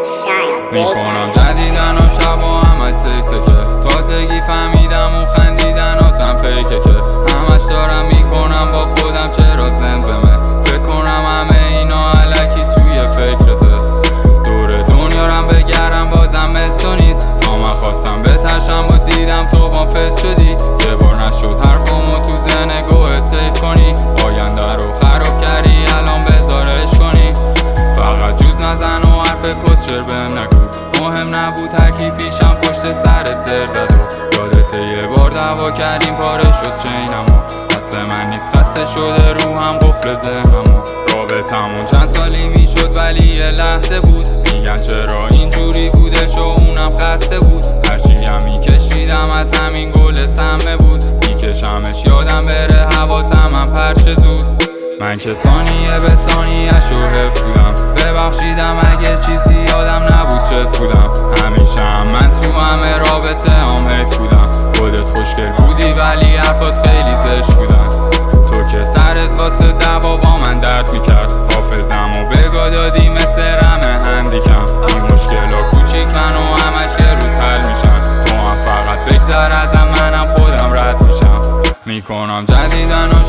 میکنم جدیدن و شبا همش سکسکه، تازگی فهمیدم و خندیدناتم فیکه که همش دارم میکنم با خودم چرا زمزمه، فکر کنم همه اینا علکی توی فکرته، دور دنیا رم بگرم بازم مثل نیست، تا من خواستم بترشم و دیدم تو با فس شدی، یه بار نشد حرفمو تو ذهن گوهت سیف کنی، آینده رو خراب کردی الان بذارش کنی، فقط جوز نزن و حرف کسچر بهم نگو، مهم نبود هر کی پیشم پشت سرت زر زد و یادته یه بار دعوا کردیم پاره شد چینمو، دست من نیست خسته شده روحم قفل ذهنمو، رابطمون چند سالی میشد ولی یه لحظه بود، میگن چرا اینجوری بودش و اونم خسته بود، هرچی هم میکشیدم از همین گل سمه بود، میکشمش یادم بره حواسم هم پرچه زود، من که ثانیه به ثانیه‌اش رو حفظ بودم، ببخشیدم اگه چیزی یادم نبود چت بودم، همیشه هم من تو همه رابطه هم حیف بودم، خودت خوشگل بودی ولی حرفات خیلی زشت بودن، تو که سرت واسه دعوا با من درد میکرد، حافظم و بگا دادی مثل رم هندیکم، این مشکلا کوچیکن و همش یه روز حل میشن، تو هم فقط بگذر ازم منم خودم رد میشم، میکنم جدیدن و